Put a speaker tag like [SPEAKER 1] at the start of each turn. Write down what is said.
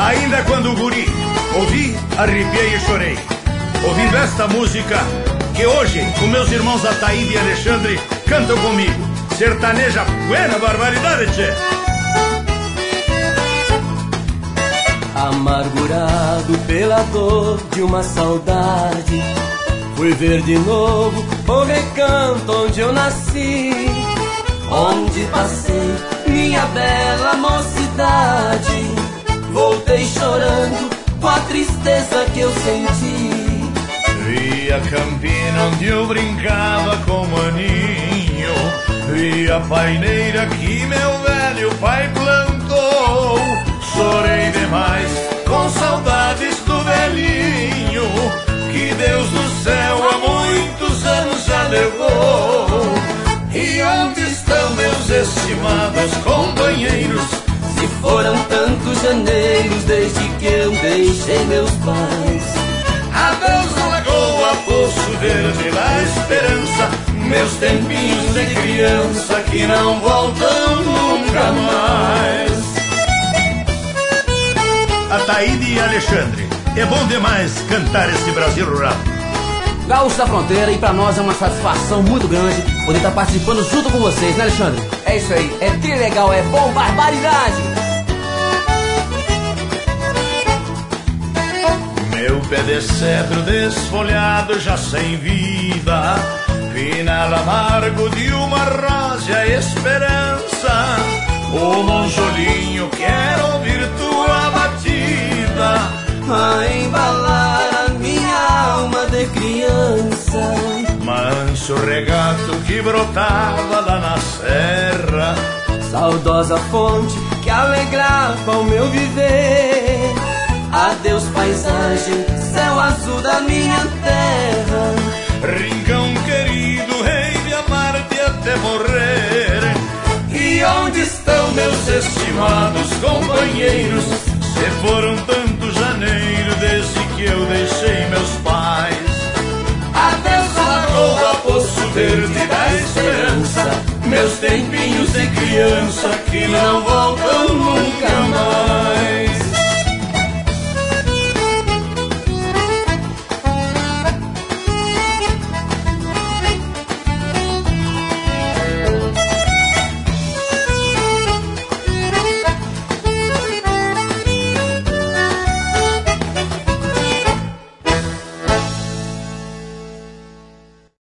[SPEAKER 1] Ainda quando guri ouvi, arrepiei e chorei, ouvindo esta música que hoje os meus irmãos Ataíde e Alexandre cantam comigo. Sertaneja buena barbaridade, tchê.
[SPEAKER 2] Amargurado pela dor de uma saudade, fui ver de novo o recanto onde eu nasci, onde passei minha bela mocidade. Voltei chorando com a tristeza que eu senti.
[SPEAKER 1] Vi a campina onde eu brincava com maninho, vi a paineira que meu velho pai plantou. Chorei demais com saudades do velhinho, que Deus do céu há muitos anos já levou. E onde estão meus estimados companheiros?
[SPEAKER 2] Se foram tantos janeiros desde que eu deixei meus pais.
[SPEAKER 1] Adeus a lagoa, Poço Verde da Esperança, meus tempinhos de criança que não voltam nunca mais. Ataíde e Alexandre, é bom demais cantar esse Brasil rural.
[SPEAKER 3] Gaúcho da Fronteira, e pra nós é uma satisfação muito grande poder estar participando junto com vocês, né, Alexandre?
[SPEAKER 2] É isso aí, é trilegal, é bom, barbaridade!
[SPEAKER 1] Meu pé de cedro desfolhado já sem vida, final amargo de uma rosa esperança. O monjolinho quer ouvir tua batida,
[SPEAKER 2] a embalar a minha alma de criança.
[SPEAKER 1] Manso regato que brotava lá na serra,
[SPEAKER 2] saudosa fonte que alegrava o meu viver. Adeus paisagem, céu azul da minha terra,
[SPEAKER 1] rincão querido, rei de amar-te até morrer. E onde estão meus estimados companheiros? Se foram tantos janeiros desde que eu deixei meus pais.
[SPEAKER 2] Adeus a lagoa, Poço Verde da Esperança,
[SPEAKER 1] meus tempinhos de criança que não